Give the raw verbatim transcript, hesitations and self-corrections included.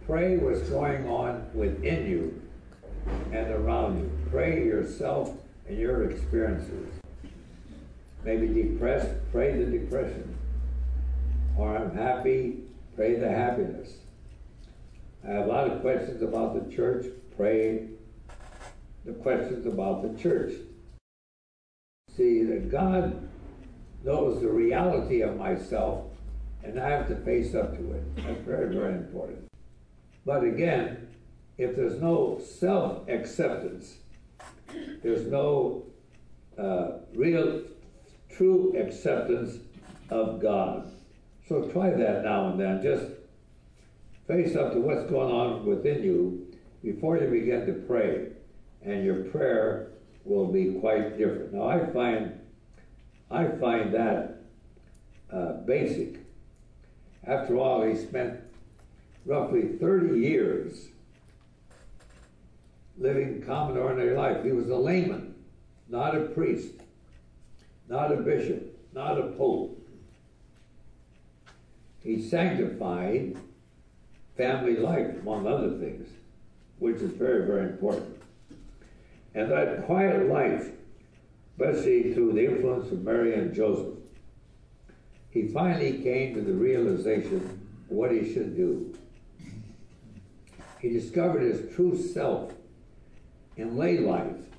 Pray what's going on within you and around you. Pray yourself and your experiences. Maybe depressed, pray the depression. Or I'm happy, pray the happiness. I have a lot of questions about the church, pray the questions about the church. See, that God knows the reality of myself, and I have to face up to it. That's very, very important. But again, if there's no self-acceptance, there's no uh, real, true acceptance of God. So try that now and then. Just face up to what's going on within you before you begin to pray, and your prayer will be quite different. Now, I find, I find that uh, basic. After all, he spent roughly thirty years living common ordinary life. He was a layman, not a priest, not a bishop, not a pope. He sanctified family life, among other things, which is very, very important. And that quiet life, especially through the influence of Mary and Joseph, he finally came to the realization of what he should do. He discovered his true self in lay life